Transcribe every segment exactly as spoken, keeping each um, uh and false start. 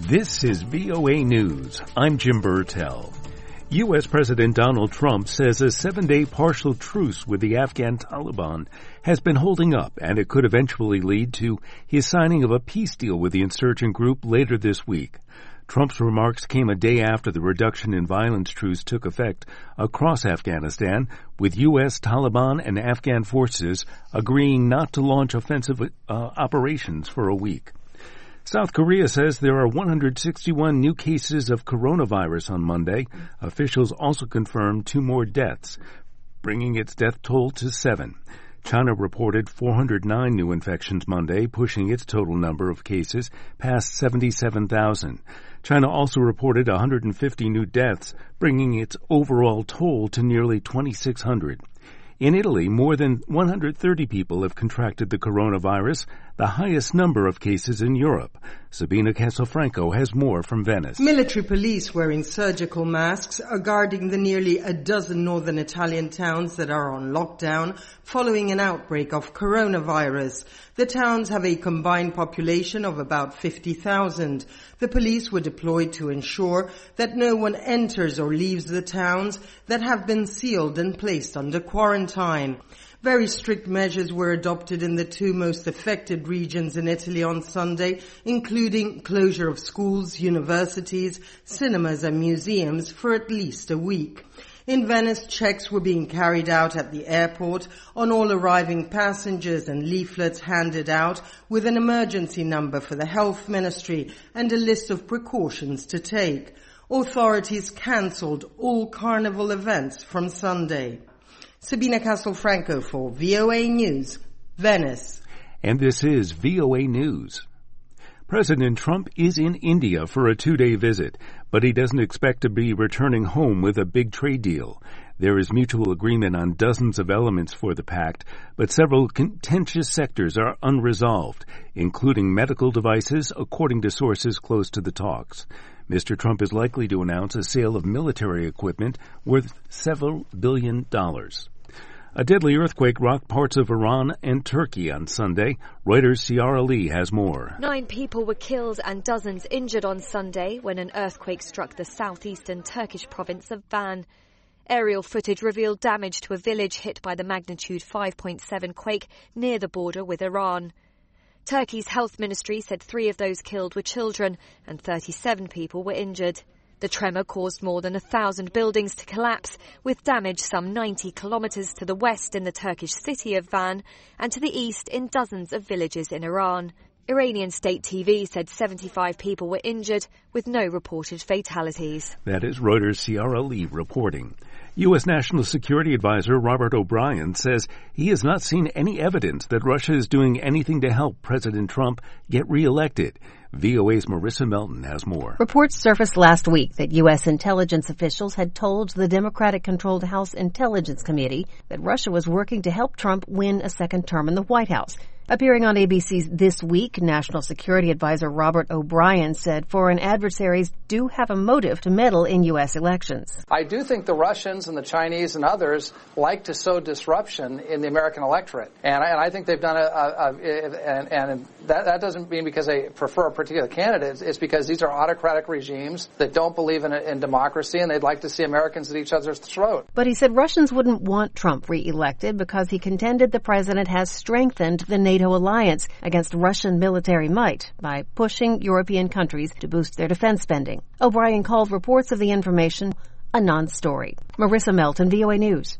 This is V O A News. I'm Jim Burtell. U S. President Donald Trump says a seven-day partial truce with the Afghan Taliban has been holding up, and it could eventually lead to his signing of a peace deal with the insurgent group later this week. Trump's remarks came a day after the reduction in violence truce took effect across Afghanistan, with U S, Taliban, and Afghan forces agreeing not to launch offensive uh, operations for a week. South Korea says there are one hundred sixty-one new cases of coronavirus on Monday. Officials also confirmed two more deaths, bringing its death toll to seven. China reported four hundred nine new infections Monday, pushing its total number of cases past seventy-seven thousand. China also reported one hundred fifty new deaths, bringing its overall toll to nearly twenty-six hundred. In Italy, more than one hundred thirty people have contracted the coronavirus, the highest number of cases in Europe. Sabina Castelfranco has more from Venice. Military police wearing surgical masks are guarding the nearly a dozen northern Italian towns that are on lockdown following an outbreak of coronavirus. The towns have a combined population of about fifty thousand. The police were deployed to ensure that no one enters or leaves the towns that have been sealed and placed under quarantine. Very strict measures were adopted in the two most affected regions in Italy on Sunday, including closure of schools, universities, cinemas and museums for at least a week. In Venice, checks were being carried out at the airport on all arriving passengers and leaflets handed out with an emergency number for the health ministry and a list of precautions to take. Authorities cancelled all carnival events from Sunday. Sabina Castelfranco for V O A News, Venice. And this is V O A News. President Trump is in India for a two-day visit, but he doesn't expect to be returning home with a big trade deal. There is mutual agreement on dozens of elements for the pact, but several contentious sectors are unresolved, including medical devices, according to sources close to the talks. Mister Trump is likely to announce a sale of military equipment worth several billion dollars. A deadly earthquake rocked parts of Iran and Turkey on Sunday. Reuters' Ciara Lee has more. Nine people were killed and dozens injured on Sunday when an earthquake struck the southeastern Turkish province of Van. Aerial footage revealed damage to a village hit by the magnitude five point seven quake near the border with Iran. Turkey's health ministry said three of those killed were children and thirty-seven people were injured. The tremor caused more than a thousand buildings to collapse, with damage some ninety kilometres to the west in the Turkish city of Van and to the east in dozens of villages in Iran. Iranian state T V said seventy-five people were injured, with no reported fatalities. That is Reuters' Ciara Lee reporting. U S. National Security Advisor Robert O'Brien says he has not seen any evidence that Russia is doing anything to help President Trump get reelected. V O A's Marissa Melton has more. Reports surfaced last week that U S intelligence officials had told the Democratic-controlled House Intelligence Committee that Russia was working to help Trump win a second term in the White House. Appearing on A B C's This Week, National Security Advisor Robert O'Brien said foreign adversaries do have a motive to meddle in U S elections. I do think the Russians and the Chinese and others like to sow disruption in the American electorate. And I, and I think they've done a, a, a and, and that, that doesn't mean because they prefer a particular candidate. It's because these are autocratic regimes that don't believe in, in democracy, and they'd like to see Americans at each other's throat. But he said Russians wouldn't want Trump reelected because he contended the president has strengthened the NATO alliance against Russian military might by pushing European countries to boost their defense spending. O'Brien called reports of the information a non-story. Marissa Melton, V O A News.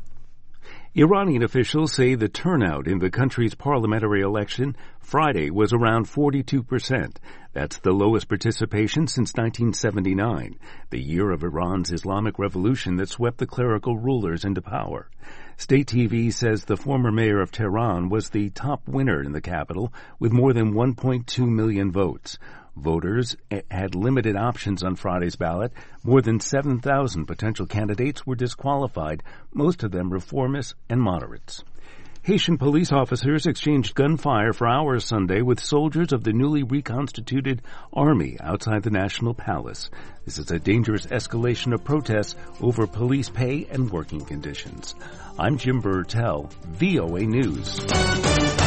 Iranian officials say the turnout in the country's parliamentary election Friday was around forty-two percent. That's the lowest participation since nineteen seventy-nine, the year of Iran's Islamic Revolution that swept the clerical rulers into power. State T V says the former mayor of Tehran was the top winner in the capital with more than one point two million votes. Voters had limited options on Friday's ballot. More than seven thousand potential candidates were disqualified, most of them reformists and moderates. Haitian police officers exchanged gunfire for hours Sunday with soldiers of the newly reconstituted army outside the National Palace. This is a dangerous escalation of protests over police pay and working conditions. I'm Jim Burtell, V O A News.